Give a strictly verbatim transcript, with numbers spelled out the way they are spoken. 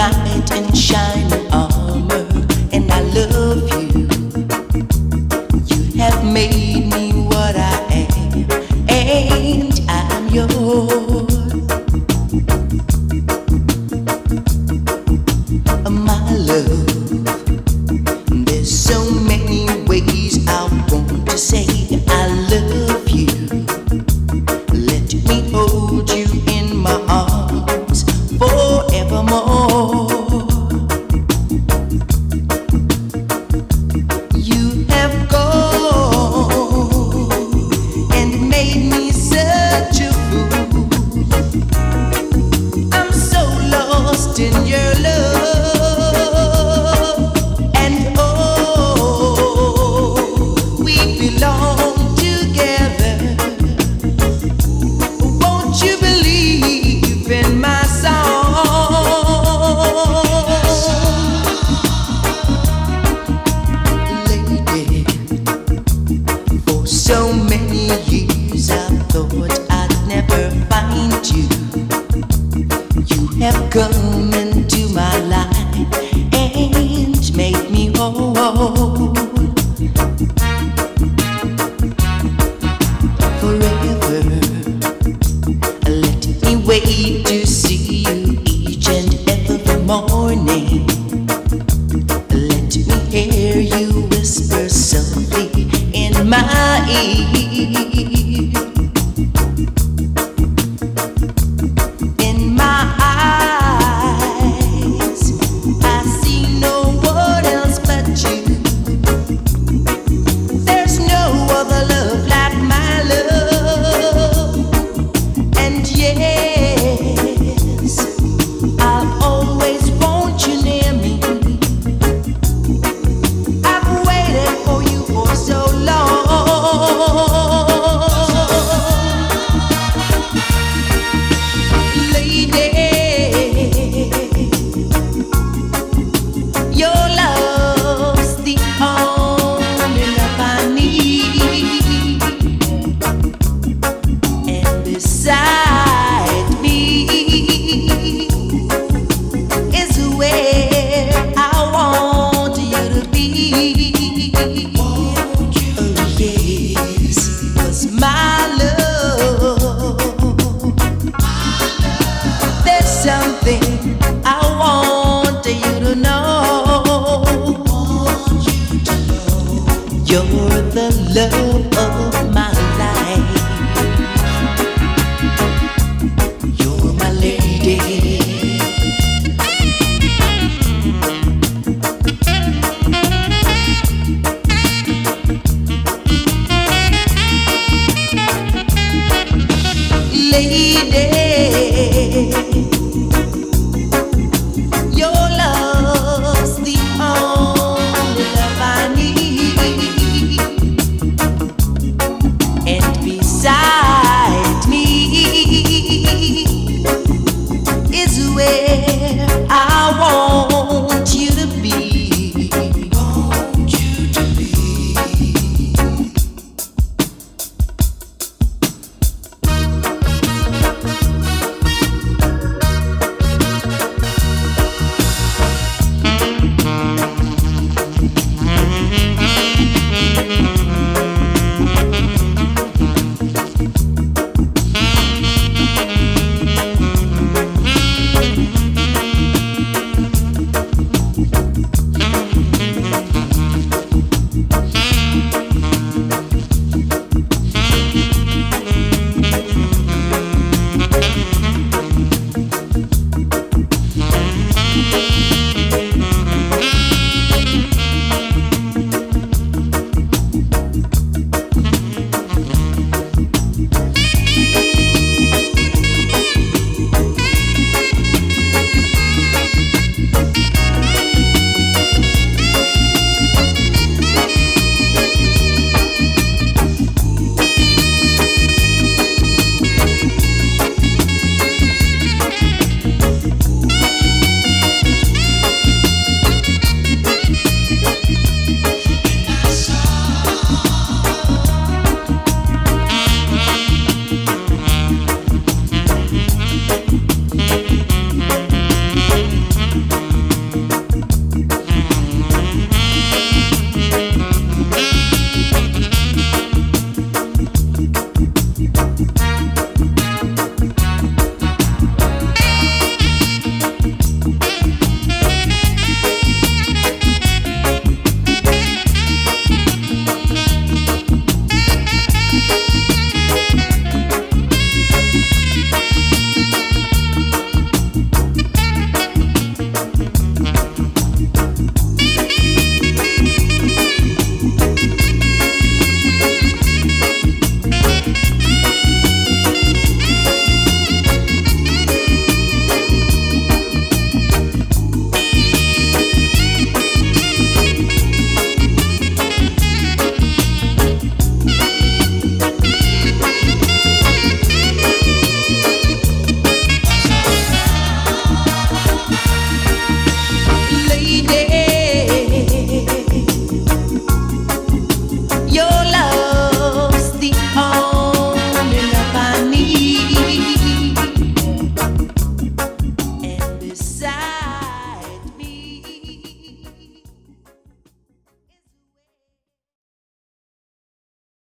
knight in shining armor, and I love you. You have made me what I am, and I'm yours. My love, there's so many ways I want to say I love you. Let me hold you in my arms forevermore. You have gone and made me such a fool. I'm so lost in your love. So many years I thought I'd never find you. You have come into my life and made me whole. Forever, let me wait to see you each and every morning. Let me hear you whisper softly in my ear. In my eyes, I see no one else but you. There's no other love like my love. And yes, I'll always want you near me. I've waited for you for so long. Something I want you to know. You're the love